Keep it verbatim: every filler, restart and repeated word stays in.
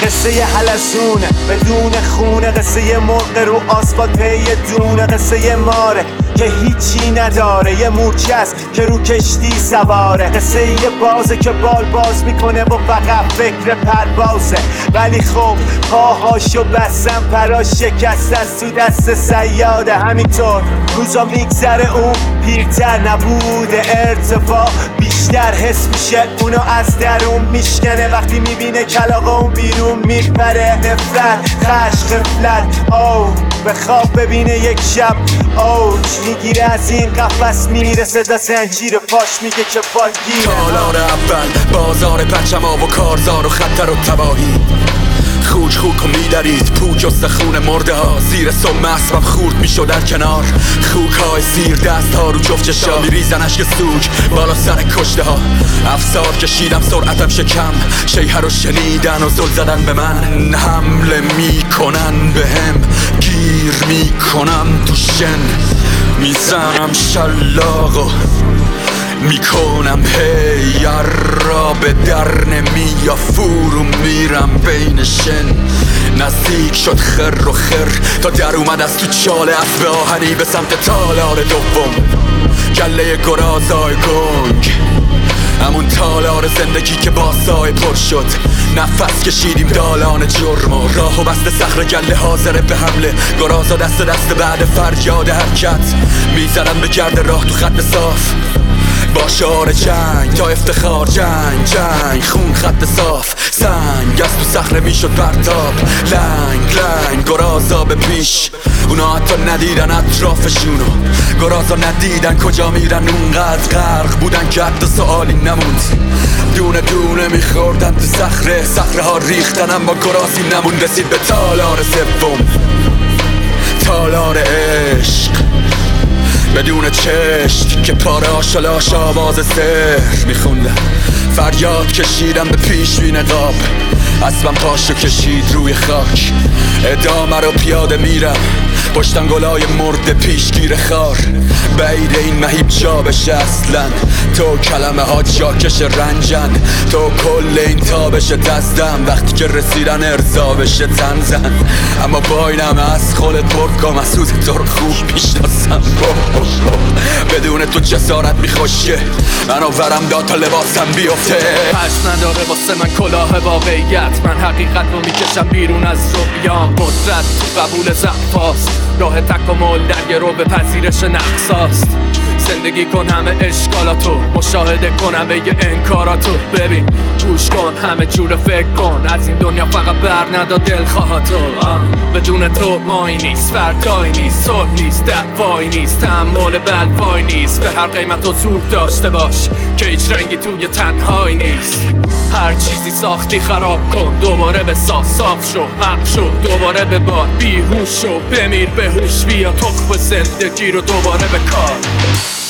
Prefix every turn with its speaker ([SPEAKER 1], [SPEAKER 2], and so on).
[SPEAKER 1] قصه یه حلزونه بدون خونه، قصه یه مرغ رو آسفالت یه دونه، قصه یه ماره که هیچی نداره، یه مورچه است که رو کشتی سواره، قصه یه بازه که بال باز میکنه و فقط فکر پروازه، ولی خب پاهاشو بستم پراش شکست از تو دست صیاده. همینطور روزا میگذره اون پیرتر نبوده، ارتفاع بیشتر حس میشه اونو از درون میشکنه، وقتی میبینه کلاغه اون بیرون میپره، نفرت خشم غفلت او به خواب ببینه یک شب اوج میگیره از این قفس میرسه تا زنجیر پاش میگه که باگیره.
[SPEAKER 2] تالار اول بازار پرچما و کارزار و خطر و تباهی، خوک خوک و میدرید پوک و سخون مرده ها، زیر سم اسبم خورد میشد در کنار، خوک های زیر دست ها رو جفت چشا میریزن اشک سوک بالا سر کشته ها، افسار کشیدم سرعتم شکم، شیهه رو شنیدن و زل زدن به من، حمله میکنن به هم گیر میکنم تو شن، میزنم شلاق و میکنم هی را به در نمی یا فرو میرم بین شن، نزدیک شد خر و خر تا در اومد از تو چاله اسب آهنی به سمت تالار دوم، گله گرازای گنگ همون تالار زندگی که با سای پر شد، نفس کشیدیم دالان جرم و راه و بست صخر گله حاضره به حمله، گرازا دست دست بعد فریاد حرکت میزنن به گرد راه تو خط صاف، با شعار جنگ تا افتخار، جنگ جنگ خون خط صاف، سنگ از تو صخره میشد پرتاب، لنگ لنگ گرازا به پیش، اونا حتی ندیدن اطرافشونو، گرازا ندیدن کجا میرن، اونقدر غرق بودن که حتی سوالی نموند، دونه دونه میخوردن تو صخره، صخره ها ریختن اما گرازی نموند، رسید به تالار سوم، تالار عشق بدون چشم که پاره آشلاش آواز سر میخوندن، فریاد کشیدم به پیش بی نقاب، اسبم پاشو کشید روی خاک، ادامه رو پیاده میرم پشتن گلای مرد پیشگیر خار، بعید این مهیب جا بشه اصلا، تو کلمه ها جاکش رنجن، تو کل این تابش دزدم، وقتی که رسیدن ارضا بشه تنزن، اما با اینم از خولت برکام از سوز تو رو خوب میشناسم، بدون تو جسارت میخوشه منو ورم داد تا لباسم بیفته،
[SPEAKER 3] پشت نداره واسه من کلاه واقعیت، من حقیقت رو میکشم بیرون از رویام، قدرت تو قبول ضعفاست، راه تکامل در یه رو به پذیرش نقصاست، زندگی کن همه اشکالاتو، مشاهده کن همه یه انکاراتو، ببین گوش کن همه جور فکر کن، از این دنیا فقط بر ندا دلخواهاتو، بدون تو مایی نیست، فردایی نیست، صلح نیست، دعوایی نیست، تحمل بلوایی نیست، به هر قیمت حضور داشته باش که هیچ رنگی توی تنهایی نیست، هر چیزی ساختی خراب کن، دوباره به ساز صاف شو، حق شو، دوباره به باد بیهوش شو، بمیر به هوش، بیا تخم زندگی رو دوباره به کار.